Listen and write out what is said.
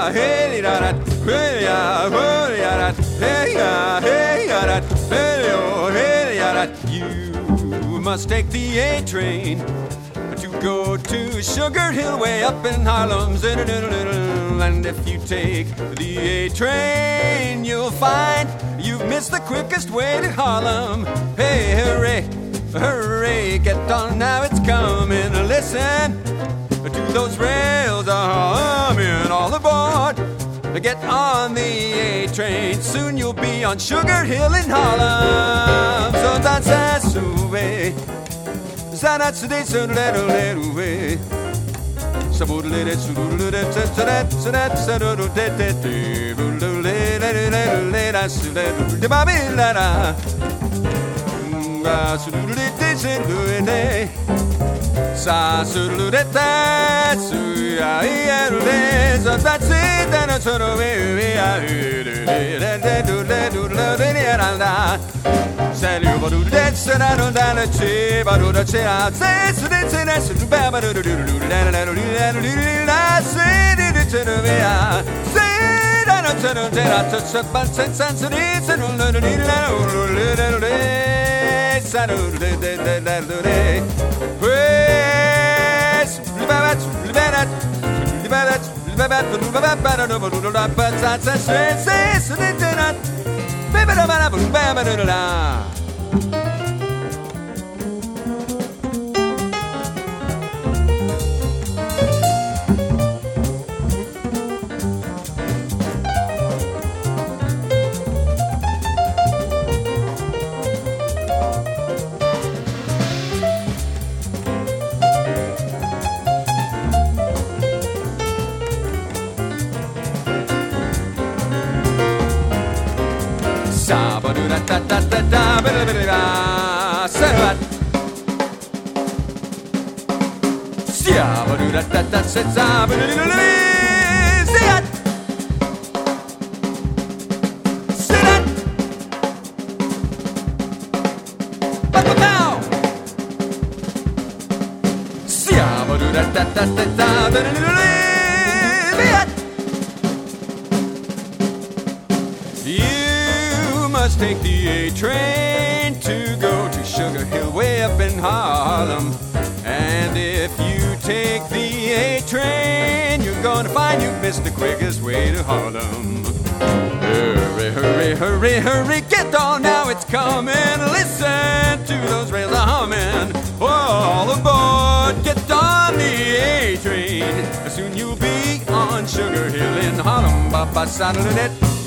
hey da hey ya hey ya hey hey you must take the A train to go to Sugar Hill way up in Harlem. And if you take the A train, you'll find you've missed the quickest way to Harlem. Hey, hooray, hooray, get on now, it's coming. Listen to those rails humming, all aboard. Get on the A train, soon you'll be on Sugar Hill in Harlem. So that's away. That's the way. You must take the A train to go to Sugar Hill way up in Harlem. And if you take the A train, you're gonna find you've missed the quickest way to Harlem. Hurry, hurry, hurry, hurry, get on now, it's coming. Listen to those rails a-humming. All aboard, get on the A train. Soon you'll be on Sugar Hill in Harlem. Ba-ba-sa-da-da-da.